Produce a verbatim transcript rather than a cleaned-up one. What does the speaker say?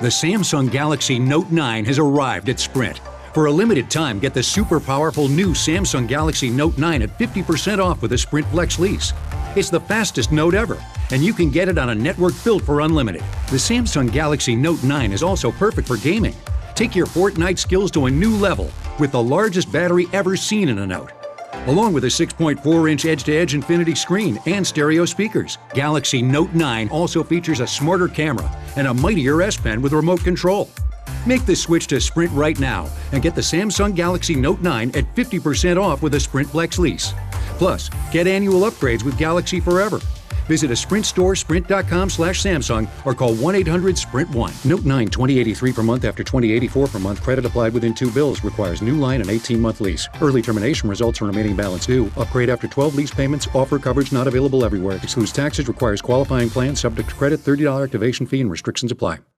The Samsung Galaxy Note nine has arrived at Sprint. For a limited time, get the super powerful new Samsung Galaxy Note nine at fifty percent off with a Sprint Flex lease. It's the fastest Note ever, and you can get it on a network built for unlimited. The Samsung Galaxy Note nine is also perfect for gaming. Take your Fortnite skills to a new level with the largest battery ever seen in a Note. Along with a six point four inch edge-to-edge infinity screen and stereo speakers, Galaxy Note nine also features a smarter camera and a mightier S Pen with remote control. Make the switch to Sprint right now and get the Samsung Galaxy Note nine at fifty percent off with a Sprint Flex lease. Plus, get annual upgrades with Galaxy Forever. Visit a Sprint store, sprint dot com slash Samsung, or call one eight hundred sprint one. Note nine twenty eighty-three per month after twenty eighty-four per month. Credit applied within two bills. Requires new line and eighteen month lease. Early termination results in remaining balance due. Upgrade after twelve lease payments. Offer coverage not available everywhere. Excludes taxes. Requires qualifying plan. Subject to credit. thirty dollars activation fee and restrictions apply.